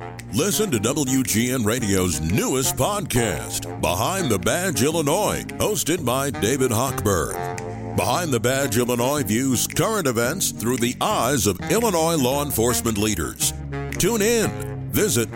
Listen to WGN Radio's newest podcast, Behind the Badge Illinois, hosted by David Hochberg. Behind the Badge Illinois views current events through the eyes of Illinois law enforcement leaders. Tune in. Visit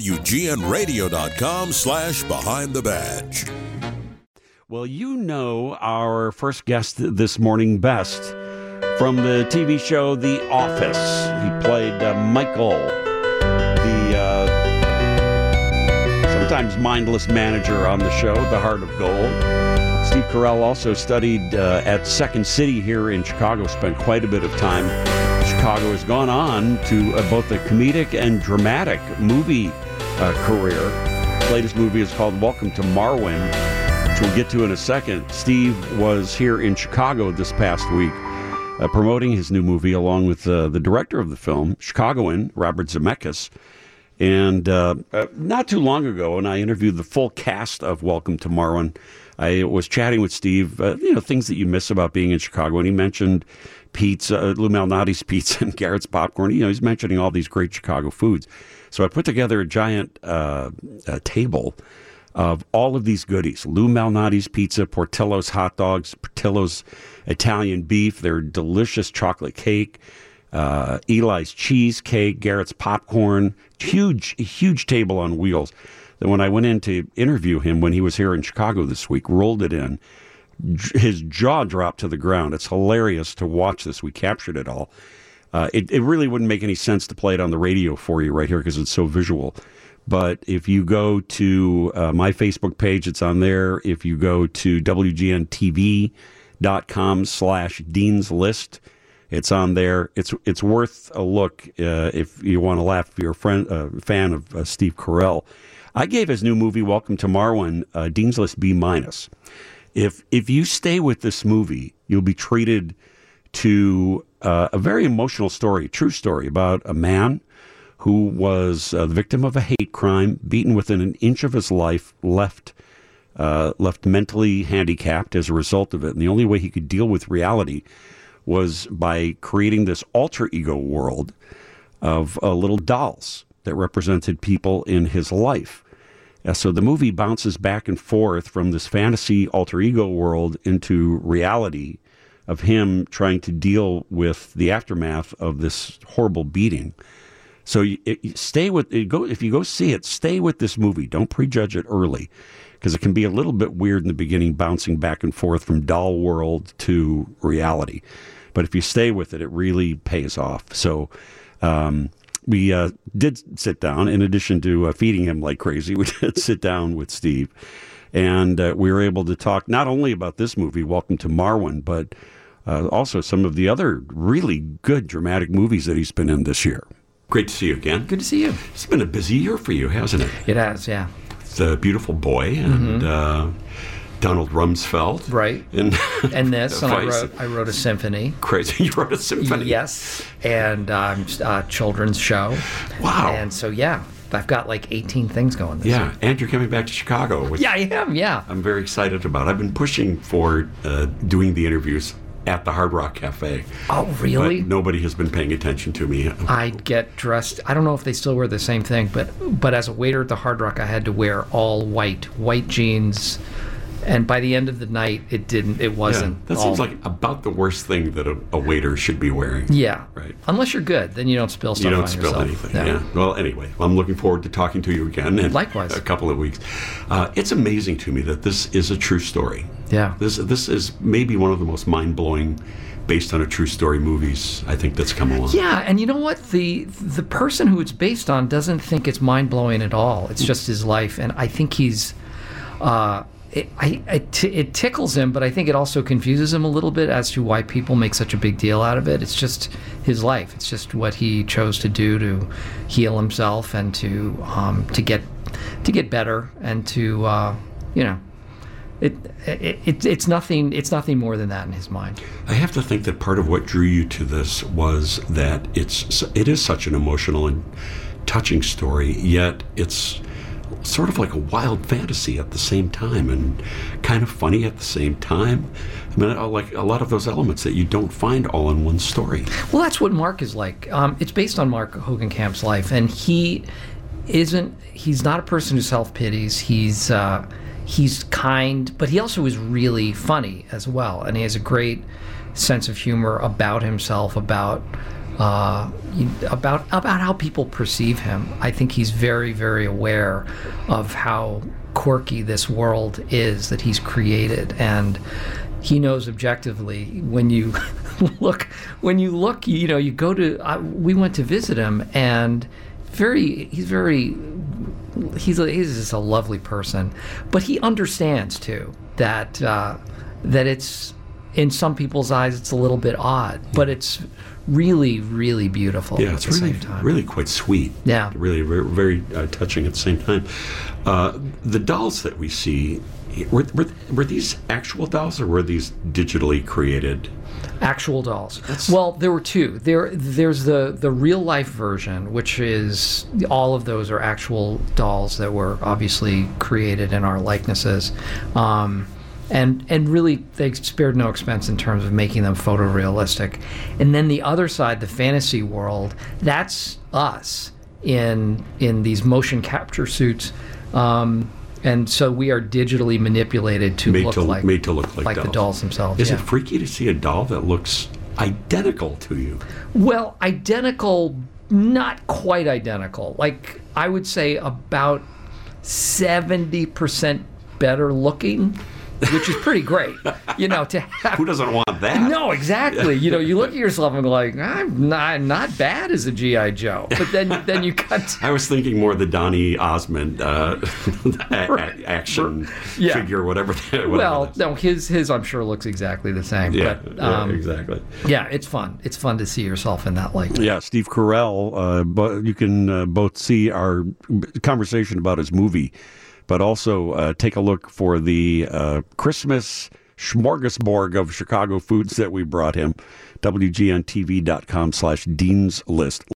WGNRadio.com/Behind the Badge. Well, you know our first guest this morning best from the TV show The Office. He played Michael, the sometimes mindless manager on the show, The Heart of Gold. Steve Carell also studied at Second City here in Chicago, spent quite a bit of time in Chicago, has gone on to both a comedic and dramatic movie career. His latest movie is called Welcome to Marwen, which we'll get to in a second. Steve was here in Chicago this past week promoting his new movie along with the director of the film, Chicagoan, Robert Zemeckis. And not too long ago, when I interviewed the full cast of Welcome to Marwen, I was chatting with Steve, things that you miss about being in Chicago. And he mentioned pizza, Lou Malnati's pizza and Garrett's popcorn. He's mentioning all these great Chicago foods. So I put together a giant table of all of these goodies. Lou Malnati's pizza, Portillo's hot dogs, Portillo's Italian beef, their delicious chocolate cake, Eli's cheesecake, Garrett's popcorn, huge table on wheels. Then when I went in to interview him when he was here in Chicago this week, rolled it in, his jaw dropped to the ground. It's hilarious to watch this. We captured it all. It really wouldn't make any sense to play it on the radio for you right here because it's so visual. But if you go to my Facebook page, it's on there. If you go to WGNTV.com/Dean's List, it's on there. It's worth a look if you want to laugh. If you're a fan of Steve Carell. I gave his new movie, Welcome to Marwen, Dean's List B-. If you stay with this movie, you'll be treated to a very emotional story, true story about a man who was the victim of a hate crime, beaten within an inch of his life, left mentally handicapped as a result of it. And the only way he could deal with reality was by creating this alter ego world of little dolls that represented people in his life. So the movie bounces back and forth from this fantasy alter ego world into reality of him trying to deal with the aftermath of this horrible beating. So stay with it. If you go see it, stay with this movie. Don't prejudge it early, because it can be a little bit weird in the beginning, bouncing back and forth from doll world to reality. But if you stay with it, it really pays off. So we did sit down. In addition to feeding him like crazy, we did sit down with Steve, and we were able to talk not only about this movie, Welcome to Marwen, but also some of the other really good dramatic movies that he's been in this year. Great to see you again. Good to see you. It's been a busy year for you, hasn't it? It has, yeah. The Beautiful Boy and Donald Rumsfeld. Right. And this, and I wrote a symphony. Crazy. You wrote a symphony? Yes. And children's show. Wow. And so, yeah, I've got like 18 things going this year. And you're coming back to Chicago. Which I am, yeah. I'm very excited about. I've been pushing for doing the interviews at the Hard Rock Cafe. Oh, really? But nobody has been paying attention to me. I'd get dressed. I don't know if they still wear the same thing, but as a waiter at the Hard Rock, I had to wear all white jeans. And by the end of the night, it wasn't. Yeah, that seems like about the worst thing that a waiter should be wearing. Yeah. Right. Unless you're good, then you don't spill stuff on yourself. You don't spill anything. No. Yeah. Well, anyway, I'm looking forward to talking to you again in Likewise. a couple of weeks. It's amazing to me that this is a true story. Yeah. This is maybe one of the most mind-blowing based on a true story movies I think that's come along. Yeah, and you know what? The person who it's based on doesn't think it's mind-blowing at all. It's just his life, and I think he's it tickles him, but I think it also confuses him a little bit as to why people make such a big deal out of it. It's just his life. It's just what he chose to do to heal himself and to get better and to It's nothing more than that in his mind. I have to think that part of what drew you to this was that it is such an emotional and touching story, yet it's sort of like a wild fantasy at the same time and kind of funny at the same time. I mean, I like a lot of those elements that you don't find all in one story. Well, that's what Mark is like. It's based on Mark Hogenkamp's life, and he's not a person who self-pities. He's kind, but he also is really funny as well, and he has a great sense of humor about himself, about how people perceive him. I think he's very, very aware of how quirky this world is that he's created, and he knows objectively when you look, you go to. We went to visit him, and he's just a lovely person, but he understands too that it's, in some people's eyes, it's a little bit odd, but it's really, really beautiful at the same time. Really quite sweet. Yeah. Really very, very touching at the same time. The dolls that we see, were these actual dolls or were these digitally created? Actual dolls. Well, there were two. There's the real life version, which is, all of those are actual dolls that were obviously created in our likenesses. And really, they spared no expense in terms of making them photorealistic. And then the other side, the fantasy world, that's us in these motion capture suits. And so we are digitally manipulated to look like the dolls themselves. Is it freaky to see a doll that looks identical to you? Well, identical, not quite identical. Like, I would say about 70% better looking, which is pretty great, to have. Who doesn't want that? No, exactly. You look at yourself and go like, I'm not bad as a G.I. Joe. But then you cut. I was thinking more the Donny Osmond action figure, whatever no, his I'm sure looks exactly the same. Yeah, but, exactly. Yeah, it's fun. It's fun to see yourself in that light. Yeah, Steve Carell, but you can both see our conversation about his movie, but also take a look for the Christmas smorgasbord of Chicago foods that we brought him. WGNTV.com/Dean's List.